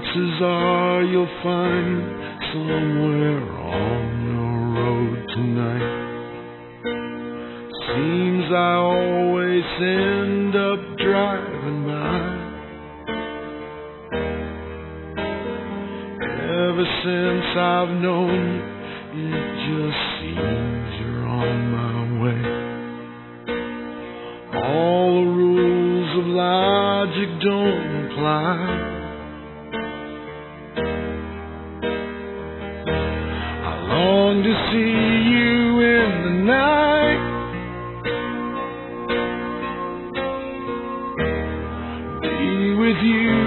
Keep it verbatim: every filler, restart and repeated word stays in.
chances are you'll find somewhere on the road tonight. Seems I always end up driving by. Ever since I've known you, it just seems you're on my way. All the rules of logic don't apply. I long to see you in the night, be with you